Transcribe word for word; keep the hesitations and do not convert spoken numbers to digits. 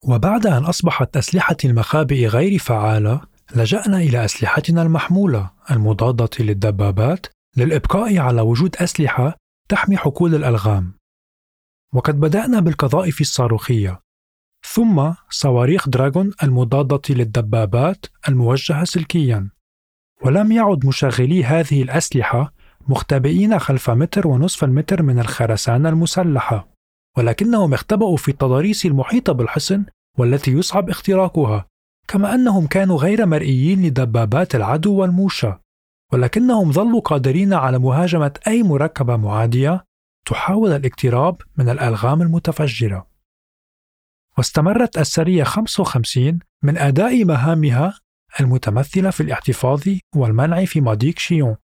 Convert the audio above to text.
وبعد أن أصبحت أسلحة المخابئ غير فعالة، لجأنا إلى أسلحتنا المحمولة المضادة للدبابات للإبقاء على وجود أسلحة تحمي حقول الألغام. وقد بدأنا بالقذائف الصاروخية، ثم صواريخ دراغون المضادة للدبابات الموجهة سلكياً. ولم يعد مشغلي هذه الأسلحة مختبئين خلف متر ونصف المتر من الخرسانة المسلحة، ولكنهم اختبأوا في التضاريس المحيطة بالحصن والتي يصعب اختراقها، كما أنهم كانوا غير مرئيين لدبابات العدو والموشى، ولكنهم ظلوا قادرين على مهاجمة أي مركبة معادية تحاول الاقتراب من الألغام المتفجرة. واستمرت السرية خمسة وخمسين من أداء مهامها المتمثلة في الاحتفاظ والمنع في مضيق شيون